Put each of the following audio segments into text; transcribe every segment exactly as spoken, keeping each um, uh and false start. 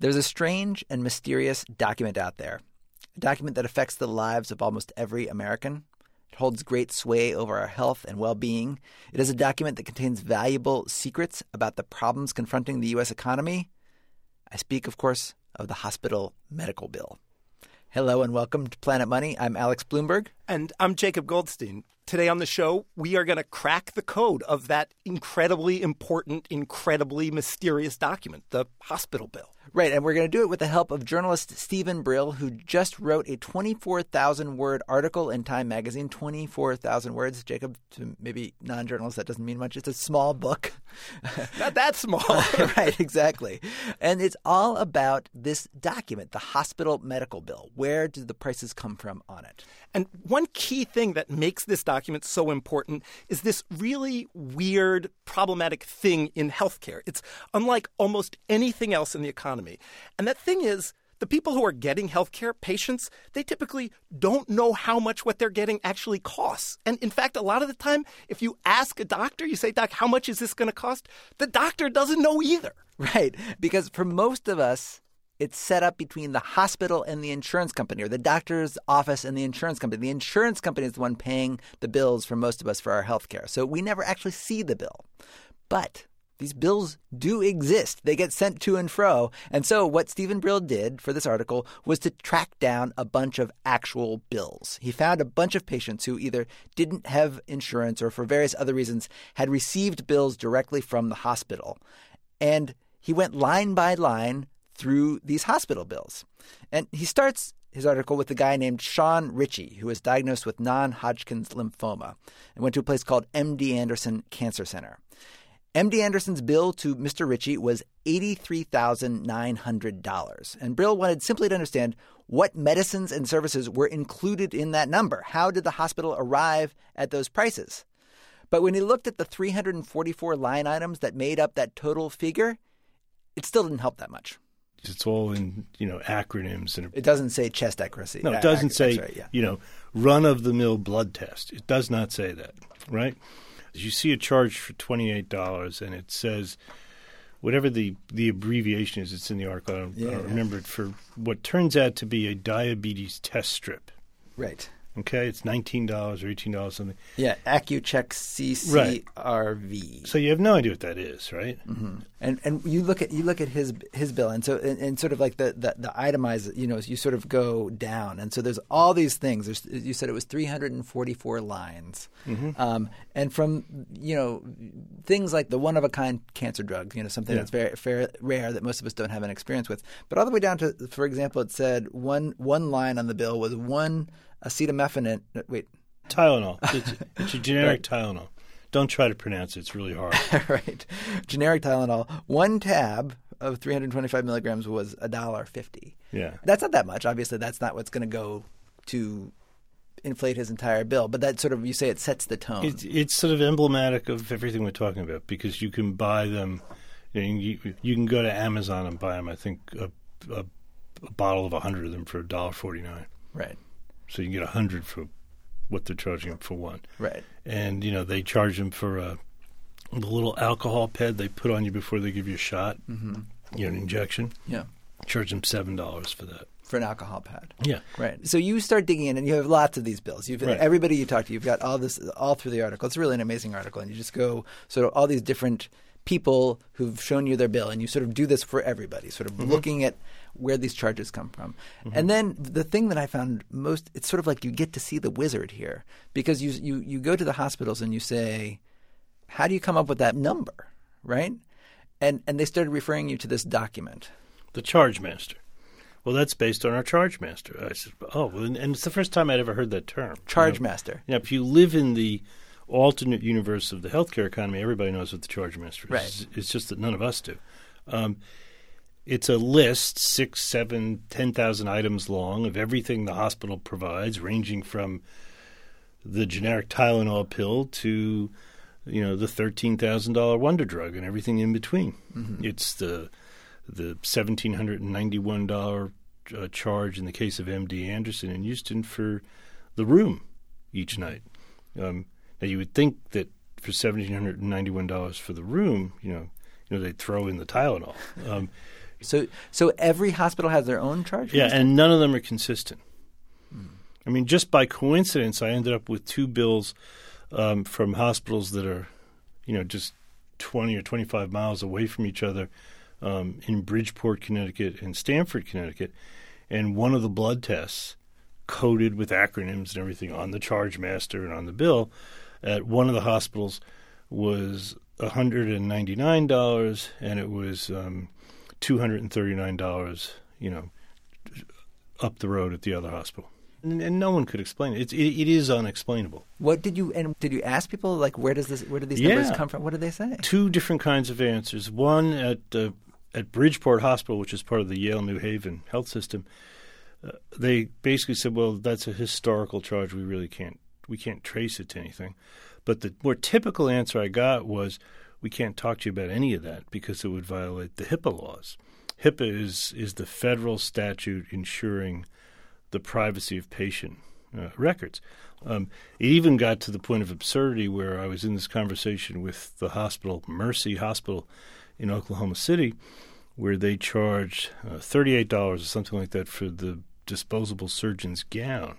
There's a strange and mysterious document out there, a document that affects the lives of almost every American. It holds great sway over our health and well-being. It is a document that contains valuable secrets about the problems confronting the U S economy. I speak, of course, of the hospital medical bill. Hello and welcome to Planet Money. I'm Alex Bloomberg. And I'm Jacob Goldstein. Today on the show, we are going to crack the code of that incredibly important, incredibly mysterious document, the hospital bill. Right, and we're going to do it with the help of journalist Stephen Brill, who just wrote a twenty-four thousand word article in Time magazine. twenty-four thousand words. Jacob, to maybe non-journalists, that doesn't mean much. It's a small book. Not that small. Right, exactly. And it's all about this document, the hospital medical bill. Where do the prices come from on it? And one key thing that makes this document so important is this really weird, problematic thing in healthcare. It's unlike almost anything else in the economy. And that thing is, the people who are getting healthcare, patients, they typically don't know how much what they're getting actually costs. And in fact, a lot of the time, if you ask a doctor, you say, Doc, how much is this going to cost? The doctor doesn't know either. Right, because for most of us, it's set up between the hospital and the insurance company, or the doctor's office and the insurance company. The insurance company is the one paying the bills for most of us for our health care. So we never actually see the bill. But these bills do exist. They get sent to and fro. And so what Stephen Brill did for this article was to track down a bunch of actual bills. He found a bunch of patients who either didn't have insurance or for various other reasons had received bills directly from the hospital. And he went line by line through these hospital bills. And he starts his article with a guy named Sean Ritchie, who was diagnosed with non-Hodgkin's lymphoma and went to a place called M D Anderson Cancer Center. M D Anderson's bill to Mister Ritchie was eighty-three thousand nine hundred dollars. And Brill wanted simply to understand what medicines and services were included in that number. How did the hospital arrive at those prices? But when he looked at the three hundred forty-four line items that made up that total figure, it still didn't help that much. It's all in, you know, acronyms. And it doesn't say chest accuracy. No, it doesn't Ac- say, right, yeah. you know, run-of-the-mill blood test. It does not say that, right? You see a charge for twenty-eight dollars, and it says whatever the, the abbreviation is, it's in the article. I don't, yeah, I don't yeah. remember it, for what turns out to be a diabetes test strip. Right. Okay, it's nineteen dollars or eighteen dollars something. Yeah, Accucheck C C R V. Right. So you have no idea what that is, right? Mm-hmm. And and you look at you look at his his bill, and so and, and sort of like the, the the itemized, you know, you sort of go down, and so there's all these things. There's, you said it was three hundred forty-four lines, mm-hmm. um, and from you know things like the one of a kind cancer drug, you know, something yeah. that's very, very rare that most of us don't have an experience with, but all the way down to, for example, it said one one line on the bill was one acetaminophen. Wait, Tylenol. It's, it's a generic right. Tylenol. Don't try to pronounce it. It's really hard. Right. Generic Tylenol. One tab of three hundred twenty-five milligrams was one dollar fifty. Yeah. That's not that much. Obviously, that's not what's going to go to inflate his entire bill. But that sort of, you say it sets the tone. It's, it's sort of emblematic of everything we're talking about because you can buy them. You, know, you, you can go to Amazon and buy them, I think, a, a, a bottle of one hundred of them for one dollar forty-nine. Right. So you can get one hundred for what they're charging them for one. Right. And, you know, they charge them for a, the little alcohol pad they put on you before they give you a shot, mm-hmm. you know, an injection. Yeah. Charge them seven dollars for that. For an alcohol pad. Yeah. Right. So you start digging in, and you have lots of these bills. You've right. Everybody you talk to, you've got all this all through the article. It's really an amazing article, and you just go sort of all these different people who've shown you their bill, and you sort of do this for everybody, sort of mm-hmm. looking at where these charges come from. Mm-hmm. And then the thing that I found most, it's sort of like you get to see the wizard here, because you you you go to the hospitals and you say, how do you come up with that number, right? And and they started referring you to this document. The Charge Master. Well, that's based on our Charge Master. I said, oh, well, and it's the first time I'd ever heard that term. Charge you know? Master. You know, if you live in the alternate universe of the healthcare economy, everybody knows what the Charge Master is. Right. It's, it's just that none of us do. Um, it's a list, six, seven, ten thousand items long of everything the hospital provides, ranging from the generic Tylenol pill to, you know, the thirteen thousand dollar wonder drug and everything in between. Mm-hmm. It's the the one thousand seven hundred ninety-one dollars uh, charge in the case of M D Anderson in Houston for the room each night. Um, now, you would think that for one thousand seven hundred ninety-one dollars for the room, you know, you know, they'd throw in the Tylenol. Um, So, so every hospital has their own charge Yeah, master? and none of them are consistent. Mm. I mean, just by coincidence, I ended up with two bills um, from hospitals that are, you know, just twenty or twenty-five miles away from each other um, in Bridgeport, Connecticut, and Stamford, Connecticut. And one of the blood tests, coded with acronyms and everything on the charge master and on the bill, at one of the hospitals was one hundred ninety-nine dollars, and it was um, two hundred thirty-nine dollars, you know, up the road at the other hospital. And, and no one could explain it. It's, it. It is unexplainable. What did you and did you ask people, like, where does this where do these Yeah. numbers come from? What did they say? Two different kinds of answers. One at uh, at Bridgeport Hospital, which is part of the Yale New Haven health system. Uh, they basically said, well, that's a historical charge. We really can't we can't trace it to anything. But the more typical answer I got was, we can't talk to you about any of that because it would violate the HIPAA laws. HIPAA is is the federal statute ensuring the privacy of patient uh, records. Um, it even got to the point of absurdity where I was in this conversation with the hospital, Mercy Hospital in Oklahoma City, where they charged uh, thirty-eight dollars or something like that for the disposable surgeon's gown.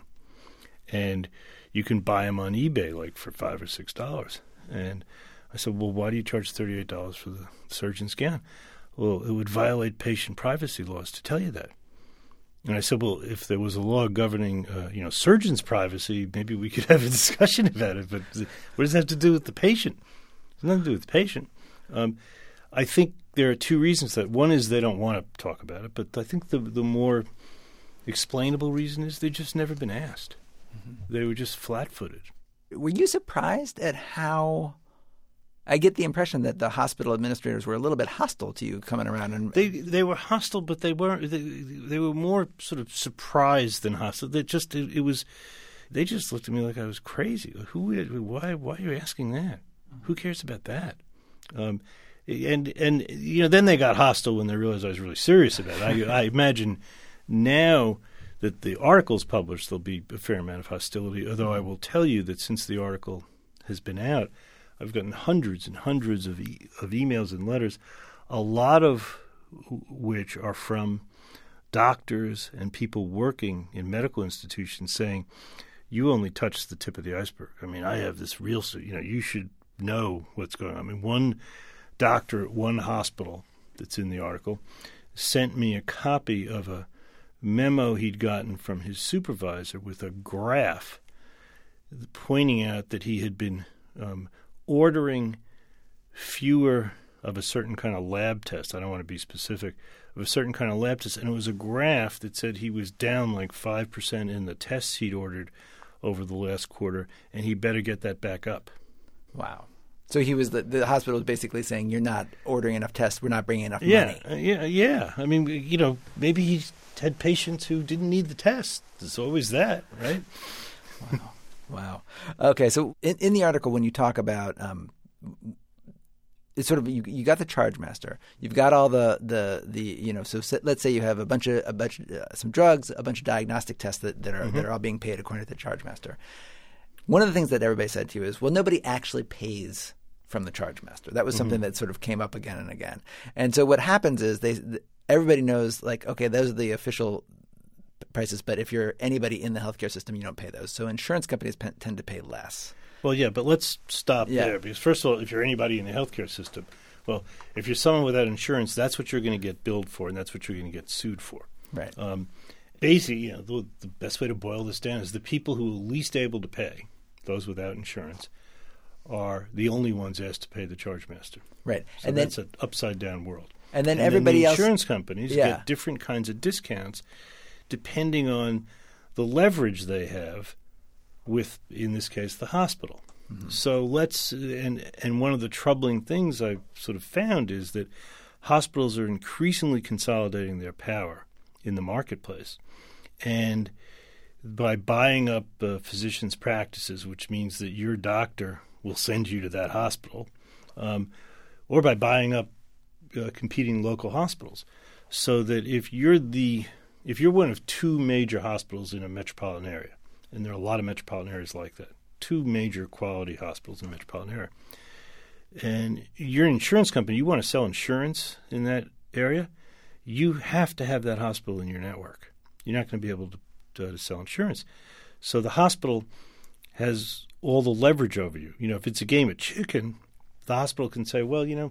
And you can buy them on eBay like for five or six dollars. And I said, well, why do you charge thirty-eight dollars for the surgeon's gown? Well, it would violate patient privacy laws to tell you that. And I said, well, if there was a law governing, uh, you know, surgeons' privacy, maybe we could have a discussion about it. But what does that have to do with the patient? It has nothing to do with the patient. Um, I think there are two reasons that. One is they don't want to talk about it, but I think the the more explainable reason is they've just never been asked. Mm-hmm. They were just flat-footed. Were you surprised at how? I get the impression that the hospital administrators were a little bit hostile to you coming around, and they they were hostile, but they weren't. They, they were more sort of surprised than hostile. They just it, it was. They just looked at me like I was crazy. Who? Why? Why are you asking that? Who cares about that? Um, and and you know, then they got hostile when they realized I was really serious about it. I, I imagine now that the article's published, there'll be a fair amount of hostility. Although I will tell you that since the article has been out, I've gotten hundreds and hundreds of e- of emails and letters, a lot of which are from doctors and people working in medical institutions saying, you only touched the tip of the iceberg. I mean, I have this real, you know, you should know what's going on. I mean, one doctor at one hospital that's in the article sent me a copy of a memo he'd gotten from his supervisor with a graph pointing out that he had been um, ordering fewer of a certain kind of lab test. I don't want to be specific, of a certain kind of lab test. And it was a graph that said he was down like five percent in the tests he'd ordered over the last quarter, and he better get that back up. Wow. So he was the, the hospital was basically saying, you're not ordering enough tests, we're not bringing enough yeah, money. Uh, yeah, yeah. I mean, you know, maybe he had patients who didn't need the test. There's always that, right? Wow. Wow. Okay, so in, in the article, when you talk about um, it's sort of you, you got the charge master, you've got all the the, the you know. So let's say you have a bunch of a bunch of, uh, some drugs, a bunch of diagnostic tests that, that are mm-hmm. that are all being paid according to the charge master. One of the things that everybody said to you is, well, nobody actually pays from the charge master. That was something mm-hmm. that sort of came up again and again. And so what happens is they everybody knows, like, okay, those are the official prices, but if you're anybody in the healthcare system, you don't pay those. So insurance companies p- tend to pay less. Well, yeah, but let's stop yeah. there. Because first of all, if you're anybody in the healthcare system, well, if you're someone without insurance, that's what you're going to get billed for, and that's what you're going to get sued for. Right. Um, basically, you know, the, the best way to boil this down is the people who are least able to pay, those without insurance, are the only ones asked to pay the charge master. Right. So and that's then, an upside-down world. And then and everybody then the else – insurance companies yeah. get different kinds of discounts depending on the leverage they have with, in this case, the hospital. Mm-hmm. So let's and and one of the troubling things I've sort of found is that hospitals are increasingly consolidating their power in the marketplace, and by buying up uh, physicians' practices, which means that your doctor will send you to that hospital, um, or by buying up uh, competing local hospitals, so that if you're the if you're one of two major hospitals in a metropolitan area, and there are a lot of metropolitan areas like that, two major quality hospitals in the metropolitan area, and you're an insurance company, you want to sell insurance in that area, you have to have that hospital in your network. You're not going to be able to, to, to sell insurance. So the hospital has all the leverage over you. You know, if it's a game of chicken, the hospital can say, well, you know,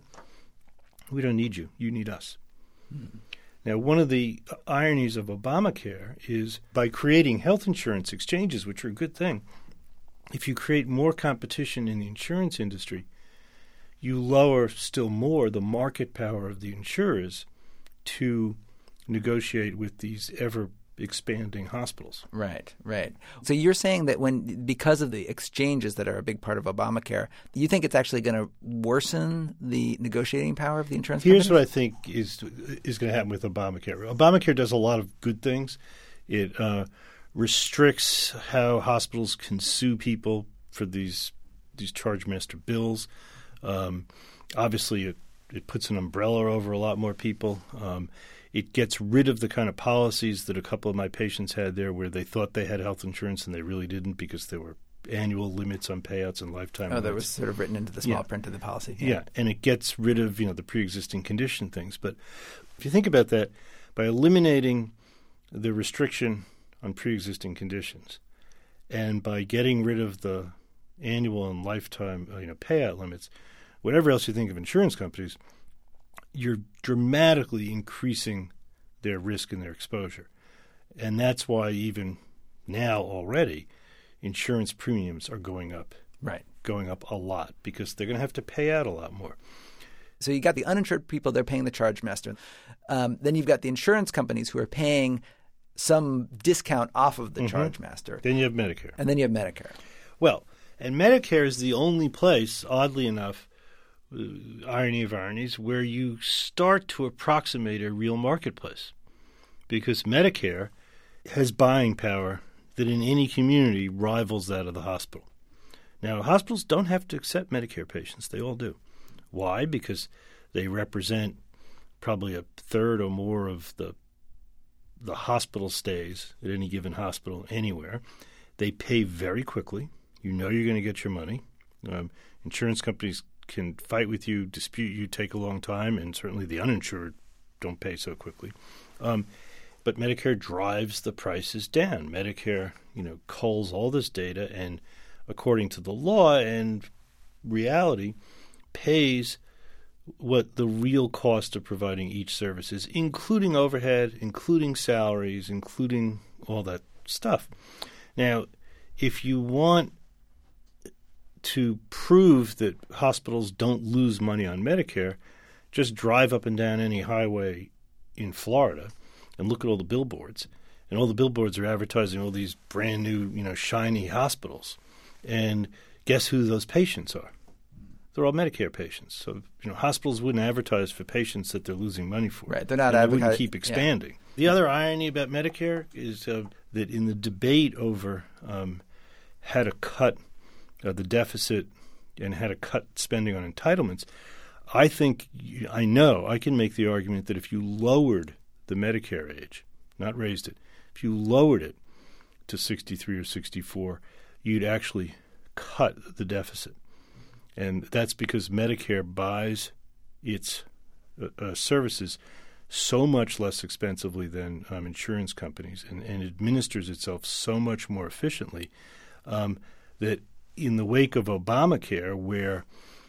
we don't need you. You need us. Mm-hmm. Now, one of the ironies of Obamacare is by creating health insurance exchanges, which are a good thing, if you create more competition in the insurance industry, you lower still more the market power of the insurers to negotiate with these ever expanding hospitals. Right, right. So you're saying that when because of the exchanges that are a big part of Obamacare, you think it's actually going to worsen the negotiating power of the insurance Here's companies? what I think is is going to happen with Obamacare. Obamacare does a lot of good things. It uh, restricts how hospitals can sue people for these these charge master bills. Um, obviously, it, it puts an umbrella over a lot more people. Um, It gets rid of the kind of policies that a couple of my patients had there where they thought they had health insurance and they really didn't because there were annual limits on payouts and lifetime Oh, limits. that was sort of written into the small Yeah. print of the policy. Yeah. yeah, and it gets rid of, you know, the pre-existing condition things. But if you think about that, by eliminating the restriction on pre-existing conditions and by getting rid of the annual and lifetime, uh, you know, payout limits, whatever else you think of insurance companies, you're dramatically increasing their risk and their exposure. And that's why even now already insurance premiums are going up. Right. Going up a lot because they're going to have to pay out a lot more. So you got the uninsured people, they're paying the charge master. Um, then you've got the insurance companies who are paying some discount off of the Mm-hmm. charge master. Then you have Medicare. And then you have Medicare. Well, and Medicare is the only place, oddly enough, Uh, irony of ironies, where you start to approximate a real marketplace. Because Medicare has buying power that in any community rivals that of the hospital. Now, hospitals don't have to accept Medicare patients. They all do. Why? Because they represent probably a third or more of the the hospital stays at any given hospital anywhere. They pay very quickly. You know you're going to get your money. Um, insurance companies can fight with you, dispute you, take a long time, and certainly the uninsured don't pay so quickly. Um, but Medicare drives the prices down. Medicare, you know, culls all this data and, according to the law and reality, pays what the real cost of providing each service is, including overhead, including salaries, including all that stuff. Now, if you want to prove that hospitals don't lose money on Medicare, just drive up and down any highway in Florida and look at all the billboards. And all the billboards are advertising all these brand new, you know, shiny hospitals. And guess who those patients are? They're all Medicare patients. So, you know, hospitals wouldn't advertise for patients that they're losing money for. Right. They're not and they advertising. wouldn't keep expanding. Yeah. The other irony about Medicare is uh, that in the debate over um, how to cut Uh, the deficit and how to cut spending on entitlements, I think, I know, I can make the argument that if you lowered the Medicare age, not raised it, if you lowered it to sixty-three or sixty-four, you'd actually cut the deficit. And that's because Medicare buys its uh, uh, services so much less expensively than um, insurance companies and, and administers itself so much more efficiently um, that in the wake of Obamacare, where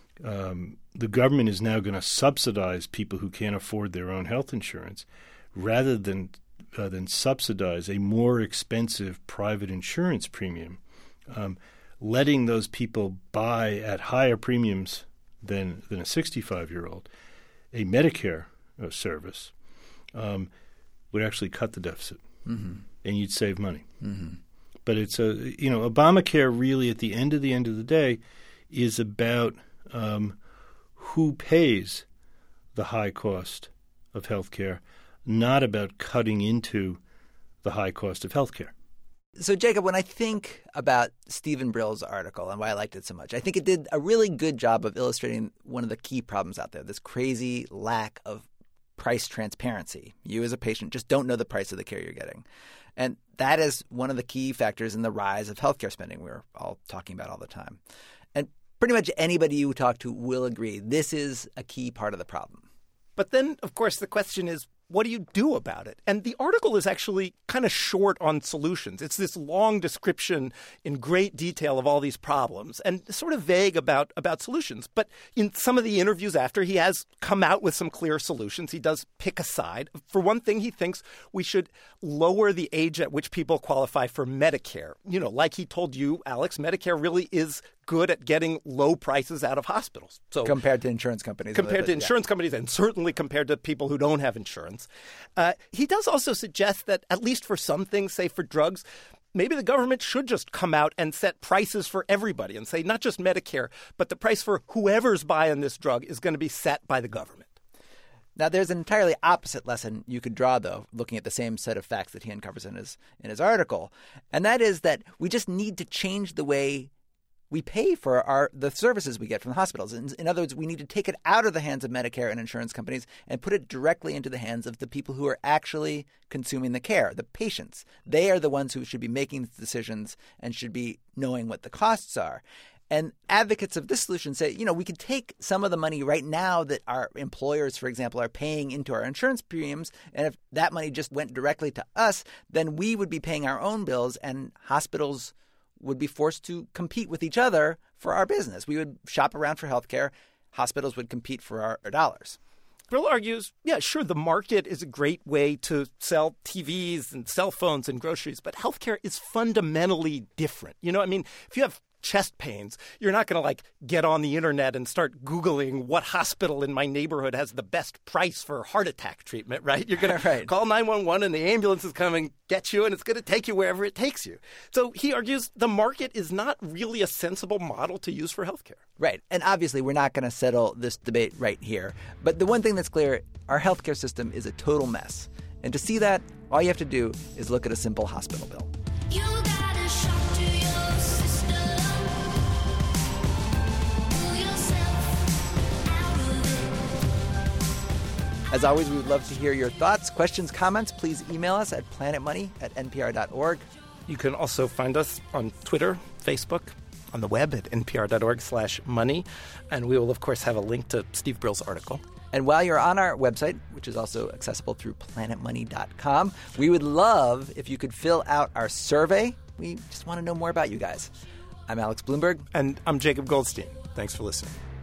um, the government is now going to subsidize people who can't afford their own health insurance, rather than uh, than subsidize a more expensive private insurance premium, um, letting those people buy at higher premiums than than a sixty-five-year-old, a Medicare uh, service um, would actually cut the deficit, mm-hmm. and you'd save money. Mm-hmm. But it's a, you know, Obamacare really at the end of the end of the day is about um, who pays the high cost of health care, not about cutting into the high cost of health care. So, Jacob, when I think about Stephen Brill's article and why I liked it so much, I think it did a really good job of illustrating one of the key problems out there, this crazy lack of price transparency. You as a patient just don't know the price of the care you're getting. And that is one of the key factors in the rise of healthcare spending we're all talking about all the time. And pretty much anybody you talk to will agree this is a key part of the problem. But then, of course, the question is, what do you do about it? And the article is actually kind of short on solutions. It's this long description in great detail of all these problems and sort of vague about, about solutions. But in some of the interviews after, he has come out with some clear solutions. He does pick a side. For one thing, he thinks we should lower the age at which people qualify for Medicare. You know, like he told you, Alex, Medicare really is good at getting low prices out of hospitals. So compared to insurance companies. Compared to insurance yeah. companies and certainly compared to people who don't have insurance. Uh, he does also suggest that at least for some things, say for drugs, maybe the government should just come out and set prices for everybody and say not just Medicare, but the price for whoever's buying this drug is going to be set by the government. Now, there's an entirely opposite lesson you could draw, though, looking at the same set of facts that he uncovers in his in his article, and that is that we just need to change the way we pay for our the services we get from the hospitals. In, in other words, we need to take it out of the hands of Medicare and insurance companies and put it directly into the hands of the people who are actually consuming the care, the patients. They are the ones who should be making the decisions and should be knowing what the costs are. And advocates of this solution say, you know, we could take some of the money right now that our employers, for example, are paying into our insurance premiums, and if that money just went directly to us, then we would be paying our own bills and hospitals would be forced to compete with each other for our business. We would shop around for healthcare. Hospitals would compete for our, our dollars. Brill argues, yeah, sure, the market is a great way to sell T Vs and cell phones and groceries, but healthcare is fundamentally different. You know, I mean, if you have chest pains, you're not going to like get on the internet and start Googling what hospital in my neighborhood has the best price for heart attack treatment, right? You're going right. to call nine one one and the ambulance is coming get you and it's going to take you wherever it takes you. So he argues the market is not really a sensible model to use for healthcare. Right. And obviously we're not going to settle this debate right here. But the one thing that's clear, our healthcare system is a total mess. And to see that, all you have to do is look at a simple hospital bill. You got a shock to your system. As always, we would love to hear your thoughts, questions, comments. Please email us at planetmoney at n p r dot org. You can also find us on Twitter, Facebook, on the web at n p r dot org slash money. And we will, of course, have a link to Steve Brill's article. And while you're on our website, which is also accessible through planet money dot com, we would love if you could fill out our survey. We just want to know more about you guys. I'm Alex Bloomberg. And I'm Jacob Goldstein. Thanks for listening.